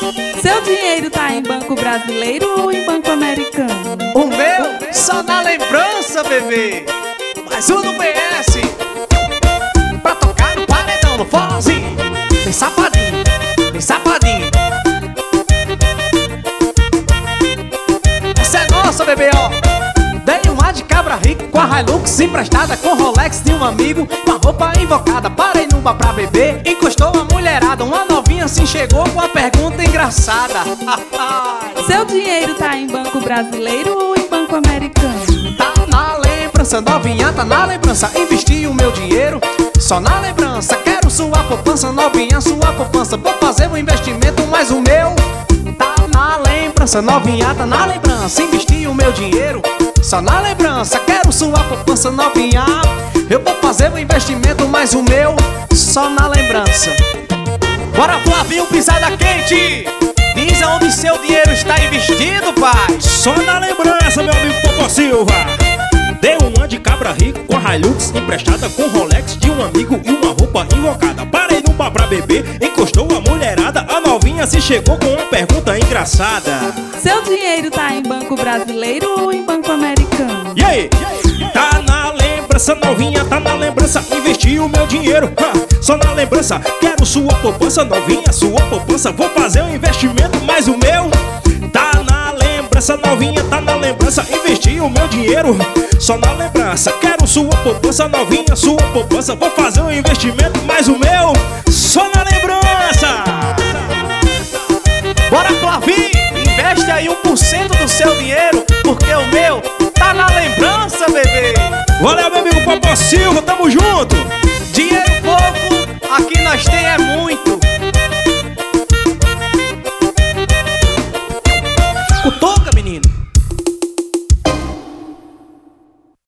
Seu dinheiro tá em banco brasileiro ou em banco americano? O meu só na lembrança, bebê. Mais um no PS pra tocar no paredão, no forrozinho. Bem safadinho, bem safadinho. Essa é nossa, bebê, ó. Dei uma de cabra rico com a Hilux emprestada, com Rolex de um amigo, com a roupa invocada. Parei no bar pra beber, encostou a mulherada. Uma novinha assim chegou com uma pergunta engraçada. Seu dinheiro tá em banco brasileiro ou em banco americano? Tá na lembrança, novinha, tá na lembrança. Investi o meu dinheiro só na lembrança. Quero sua poupança, novinha, sua poupança. Vou fazer um investimento, mas o meu tá na lembrança, novinha, tá na lembrança. Investi o meu dinheiro só na lembrança. Quero sua poupança, novinha. Eu vou fazer um investimento, mas o meu só na lembrança. Bora, Flavinho, pisada quente. Diz aonde seu dinheiro está investido, pai. Só na lembrança, meu amigo Popó Silva. Dei uma de cabra rico com a Hilux emprestada, com Rolex de um amigo e uma roupa invocada. Parei no bar pra beber, encostou a mulherada. A novinha se chegou com uma pergunta engraçada. Seu dinheiro tá em banco brasileiro ou em banco americano? E aí? Tá na lembrança, novinha, tá na lembrança. Investi o meu dinheiro, só na lembrança. Quero sua poupança, novinha, sua poupança. Vou fazer um investimento, mas o meu tá na lembrança, novinha, tá na lembrança. Investi o meu dinheiro só na lembrança. Quero sua poupança, novinha, sua poupança. Vou fazer um investimento, mas o meu só na lembrança. Bora, Flavinho, investe aí 1% do seu dinheiro, porque o meu tá na lembrança, bebê. Valeu, meu amigo Popó Silva, tamo junto. Dinheiro pouco, aqui nós tem é muito. O todo